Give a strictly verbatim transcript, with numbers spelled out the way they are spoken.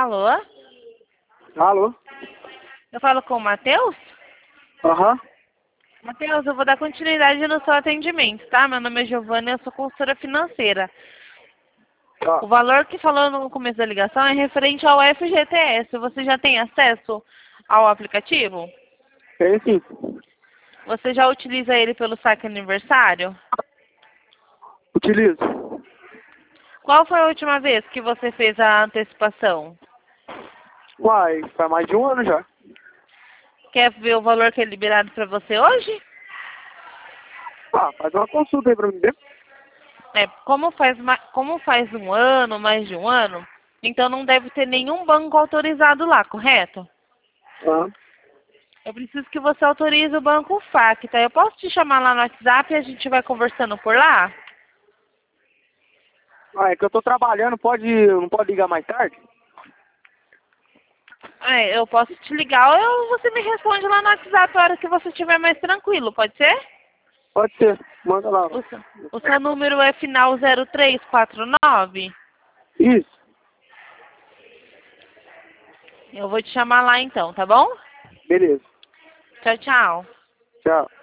Alô? Alô? Eu falo com o Matheus? Aham. Matheus, eu vou dar continuidade no seu atendimento, tá? Meu nome é Giovana e eu sou consultora financeira. Tá. O valor que falou no começo da ligação é referente ao F G T S. Você já tem acesso ao aplicativo? Tem sim. Você já utiliza ele pelo saque aniversário? Utilizo. Qual foi a última vez que você fez a antecipação? Uai, faz mais de um ano já. Quer ver o valor que é liberado para você hoje? Ah, faz uma consulta aí pra mim ver. É, como faz, ma- como faz um ano, mais de um ano, então não deve ter nenhum banco autorizado lá, correto? Aham. Eu preciso que você autorize o banco F A Q, tá? Eu posso te chamar lá no WhatsApp e a gente vai conversando por lá? Ah, é que eu tô trabalhando, pode, não pode ligar mais tarde? É, eu posso te ligar ou você me responde lá no WhatsApp a hora que você estiver mais tranquilo, pode ser? Pode ser, manda lá. O seu, o seu número é final zero três quatro nove? Isso, Eu vou te chamar lá então, tá bom? beleza. Tchau, tchau. Tchau.